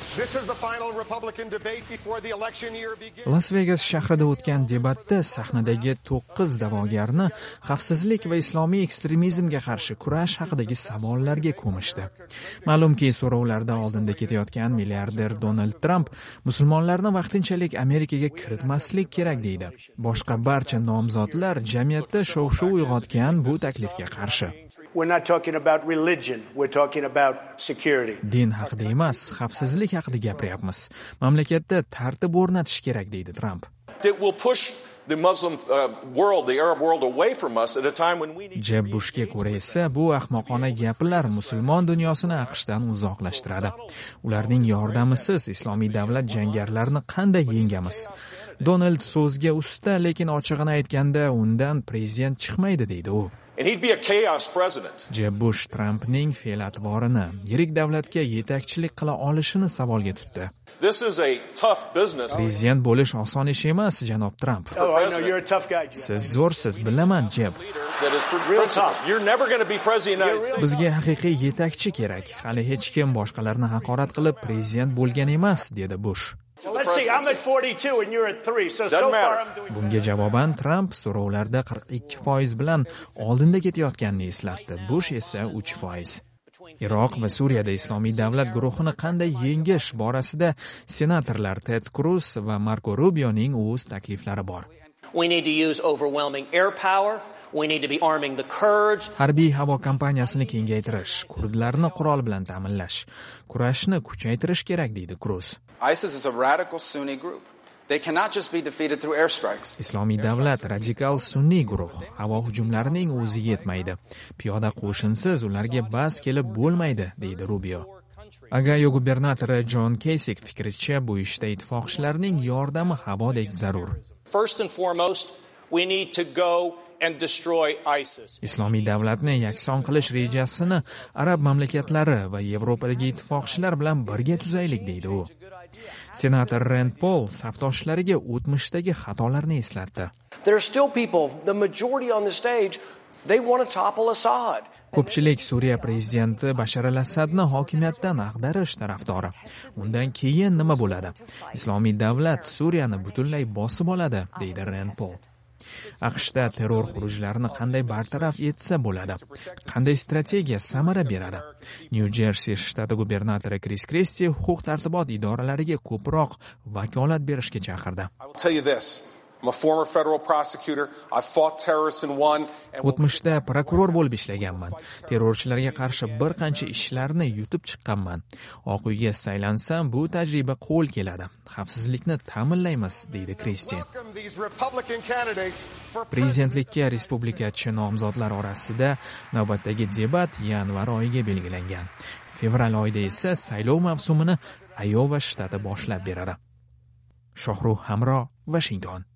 Las Vegas shahrida o'tgan debatda sahnadagi 9 da'vogarni xavfsizlik va islomiy ekstremizmga qarshi kurash haqidagi savollarga ko'mishdi. Ma'lumki, so'rovlarda oldinda ketayotgan milliarder Donald Trump musulmonlarni vaqtinchalik Amerikaga kiritmaslik kerak deydi. Boshqa barcha nomzodlar jamiyatda shov-shuv uyg'otgan bu taklifga qarshi. We're not talking about religion, we're talking about security. Din haqida emas, xavfsizlik haqida gapiryapmiz. Mamlakatda tartib o'rnatish kerak deydi Trump. It will push the Muslim world, the Arab world away from us at a time when we need. Jeb Bushga ko'ra esa bu ahmoqona gaplar musulmon dunyosini AQShdan uzoqlashtiradi. Ularning yordamisiz islomiy davlat jangarilarini qanday yengamiz? Donald so'zga usta, lekin ochig'ini aytganda undan prezident chiqmaydi deydi u. And he'd be a chaos president. Jeb Bush Trumpning fe'l-atvorini, yirik davlatga yetakchilik qila olishini savolga tutdi. This is a tough business. Prezident bo'lish oson ish emas, janob Trump. Oh, I know you're a tough guy. Siz zo'rsiz, bilaman, Jeb. That is principled. You're never going to be president of the United States. Bizga haqiqiy yetakchi kerak. Hali hech kim boshqalarni haqorat qilib prezident bo'lgan emas, dedi Bush. Well, let's see, I'm at 42 and you're at 3, so far I'm doing. Bunga javoban Trump so'rovlarda 42% bilan oldinda ketayotganini eslatdi. Bush esa 3%. Iroq va Suriyada islomiy davlat guruhini qanday yengish borasida senatorlar Ted Cruz va Marco Rubioning o'z takliflari bor. We need to use overwhelming air power. We need to be arming the Kurds. Harbiy havo kompaniyasini kengaytirish, kurdlarni qurol bilan ta'minlash, kurashni kuchaytirish kerak deydi Cruz. ISIS is a radical Sunni group. They cannot just be defeated through airstrikes. Islomiy davlat radikal sunniy guruh. Havo hujumlarining o'zi yetmaydi. Piyoda qo'shinsiz ularga bas kelib bo'lmaydi, deydi Rubio. Agayo gubernatori John Kasich fikricha, bu ishda ittifoqchilarning yordami havodek zarur. First and foremost, we need to go and destroy ISIS. Islomiy davlatni yakson qilish rejasini arab mamlakatlari va Yevropadagi ittifoqchilar bilan birga tuzaylik, deydi u. Senator Rand Paul safdoshlariga o'tmishdagi xatolarni eslatdi. There are still people, the majority on the stage, they want to topple Assad. Ko'pchilik Suriya prezidenti Bashar al-Asadni hokimiyatdan ag'darish tarafdori. Undan keyin nima bo'ladi? Islomiy davlat Suriyani butunlay bosib oladi, deydi Rand Paul. AQShda terror xurujlarini qanday bartaraf etsa bo'ladi? Qanday strategiya samara beradi? New Jersey shtati gubernatori Chris Christie huquq-tartibot idoralariga ko'proq vakolat berishga chaqirdi. I'm a former federal prosecutor. I fought terrorists and won. O'tmishda prokuror bo'lib ishlaganman. Terrorchilarga qarshi bir qancha ishlarni yutib chiqqanman. Oq uyga saylansam, bu tajriba qo'l keladi. Xavfsizlikni ta'minlaymiz, deydi Christie. Prezidentlikka respublikachi nomzodlar orasida navbatdagi debat yanvar oyiga belgilangan. Fevral oyida esa saylov mavsumini Ayova shtati boshlab beradi. Shohruh Hamro, Washington.